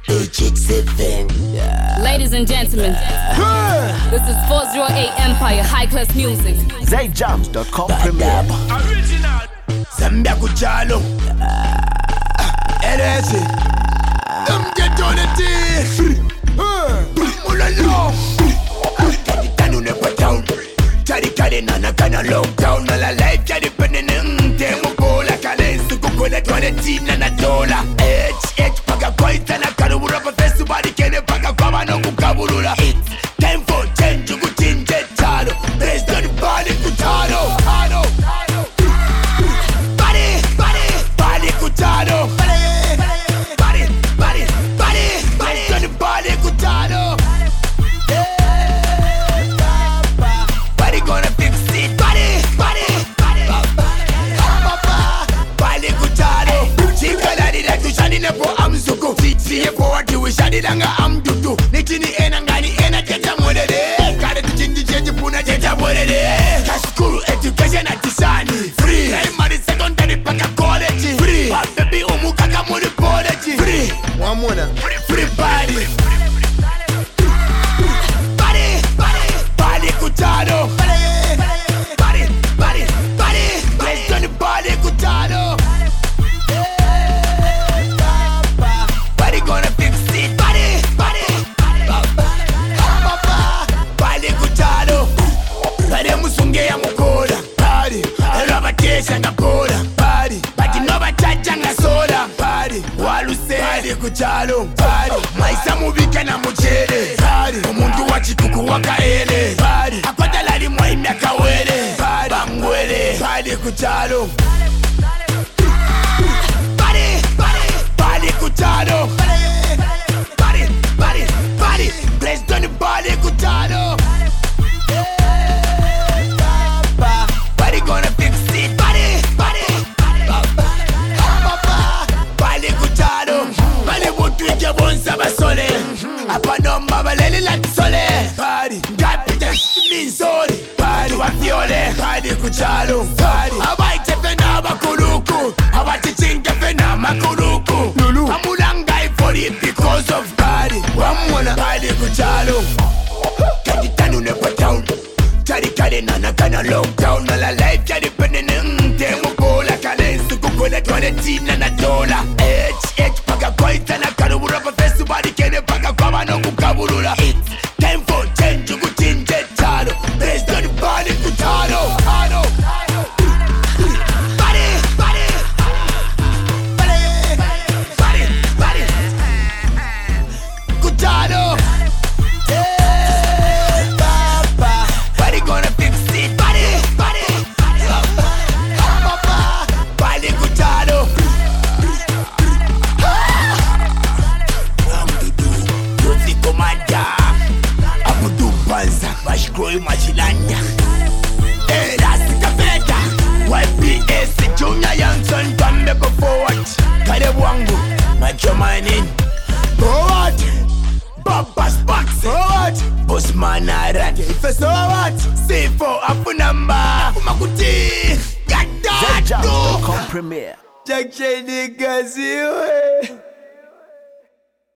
HX7. Ladies and gentlemen, this is 408 Empire High Class Music. ZJams.com premiere. Original. Zambia Kuchalo. LS. Get on the tea. Mulalo. Tanu never down. Tari kale nana kana lockdown. Nala life ya dependent. Temu bola kale sukuko na tuane tina na dola. H paga koita na karubura pa festival kene paga kwa mano kukabulula. It's time for change kuchinje chalo. Based on the body kutano. Body kutano. Based on the body kutano. Body gonna fix it. Body kutano. Chikala la tushani na po amzuko. Siye po wati wishani langa amdudu. Nichini ena ngani ena teta mwelele. Kare tuchindi cheji puna teta mwelele. Kashkuru education atisani. Free. Primary secondary paka college. Free. Baby umuka kamuri college. Free. One more. Free body. Body kutano. Body. Based on the body kutano. Body gonna fix it. Body kutano. Body musunge ya mukola. Body rabatesha ngakola. Body bati nova chacha ngasola. Body waluse. Body kutano. Body maisa mubika na muchere. Body umuntu wachikuku wakaele. Body akwata lali mwaimya kawele. Body bangwele. Body kutano. Body kutano. Body placed on the body kutano. Body gonna fix it. Body kutano. Body mutu ike bonsa basole. Apa nomba balele lati sole. Body ngapite minsole. Body wafiole. Body kutano. Body abaite fena bakuluku. Abati chinke fena makuluku. Lulu amulangai for it because of body. Wamwana body kutano. Kaditanu never down. Tari kale nana kana lockdown. Nala life ya dependent. Temu bola kale sukuko na tuane tina na dola. H paga koita na karubura pa festival kene paga kwa mano kukabulula. It's time for change kuchinje chalo. Based on the body kutano. Kutano. Body gonna fix it. Body kutano. Yosi komanda Abudu Banza Bashkroi Machilanda Rasi Kapeta YPS Junior Youngson Kambe go forward Kade wangu Macho manin Forward Papa Sparks Forward Bosman Arad Ife forward C4 Apu number Umakuti Gata ZJams.com premiere. Jack Shady Gazi